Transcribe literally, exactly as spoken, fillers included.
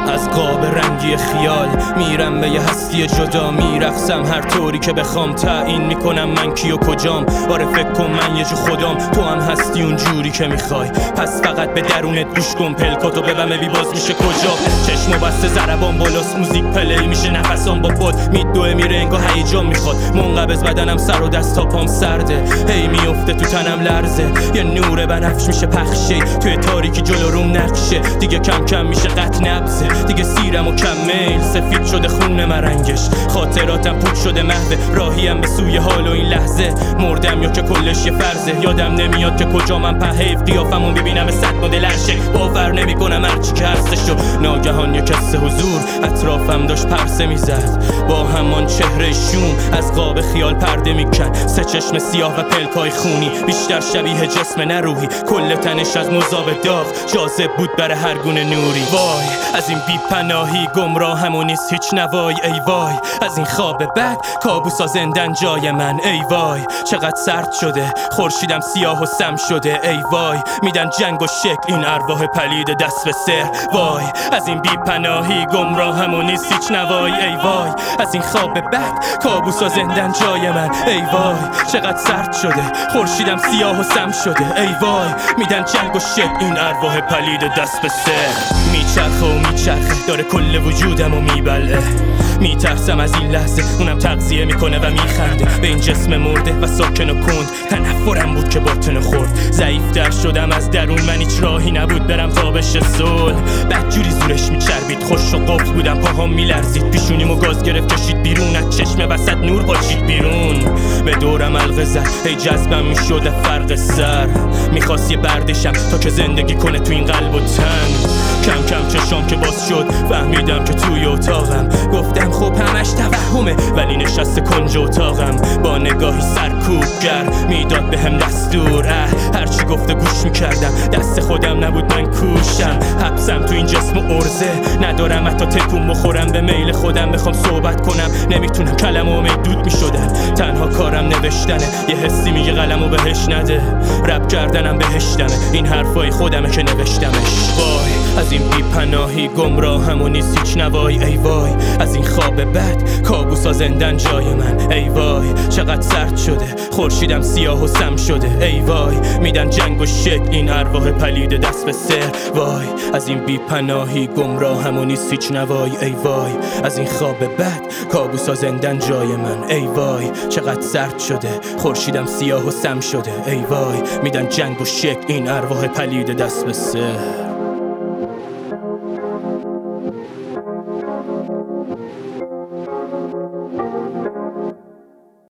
از قاب رنگی خیال میرم به یه هستی جدا، میرقصم هر طوری که بخوام، تعیین میکنم من کی و کجام. آره فکر کن من یه جو خودم، تو هم هستی اون جوری که میخوای، پس فقط به درونت گوش کن. پلکاتو ببمه بی باز میشه کجا، چشمو بسته ضربان بالاست، موزیک پلی میشه نفسام با خود میدوه میره انگار هیجان میخواد. منقبض بدنم سر و دست تا پام سرده، هی میفته تو تنم لرزه، یه نور بنفش میشه پخشه توی تاریکی جلو روم نقشه. دیگه کم کم میشه قط نبزه، دیگه سیرم و کم میل سفید شده خونه مرنگش، خاطراتم پوک شده محوه، راهیم به سوی حال و این لحظه. مردم یا که کلش یه فرضه، یادم نمیاد که کجا من پهیف قیافمو ببینم صد مدل هرشه، باور نمیکنم هرچی که هستش. و ناگهان یک حس حضور اطرافم داشت پرسه میزد، با همان چهره شوم از قاب خیال پرده میکن، سه چشم سیاه و پلکای خونی، بیشتر شبیه جسم نه روحی، کل تنش از مذاب داغ جاذب بود برای هر گونه نوری. وای از این بی پناهی گمراه همون نیست هیچ نوای، ای وای از این خواب بد کابوسا زندن جای من، ای وای چقدر سرد شده خورشیدم سیاه و سم شده، ای وای میدن جنگ و شکل این ارواح پلید دست به سر. وای از این بی پناهی گمراه همون نیست هیچ نوای، ای وای از این خواب بد کابوسا زندن جای من، ای وای چقدر سرد شده خورشیدم سیاه و سم شده، ای وای میدن جنگ و شکل این ارواح پلید دست به سر. میچرخه و میچرخه داره کل وجودم و میبلعه، میترسم از این لحظه اونم تغذیه میکنه و میخنده به این جسم مرده و ساکن و کند. تنفرم بود که باطن خورد، ضعیف در شدم از درون، من هیچ راهی نبود برم تا بشه صلح. بدجوری زورش میچربید، خوش و قفل بودم پاهام میلرزید، پیشونیمو گاز گرفت کشید بیرون، از چشم وسط نور پاچید بیرون. به دورم حلقه زد هی جذبم میشد فرق سر، میخواست یه بردشم تا که زندگی کنه تو این قلب و تن. کم کم چشام که باز شد فهمیدم که توی اتاقم، گفتم خب همش توهمه ولی نشسته کنج اتاقم، با نگاهی سرکوبگر میداد به هم دستور، اه هرچی گفته گوش میکردم، دست خودم نبود من کوشم، حبسم تو این جسم و ارزه ندارم حتی تکون بخورم، به میل خودم بخوام صحبت کنم نمیتونم، کلمه دود میشدن، تنها کارم نوشتنه، یه حسی میگه قلمو بهش نده، رپ کردنم بهشتمه، این حرفای خودمه که نوشتمش. وای از این بی پناهی گمراهم و نیست هیچ نوای، ای وای از این خواب بد کابوسا زندن جای من، ای وای چقدر سرد شده خورشیدم سیاه و سم شده، ای وای میدن جنگ و شکل این ارواح پلید دست به سر. وای از این بی پناهی گمراهم و نیست هیچ نوای، ای وای از این خواب بد کابوسا زندن جای من، ای وای چقدر سرد شده خورشیدم سیاه و سم شده، ای وای میدن جنگ و شکل این ارواح پلید دست به سر.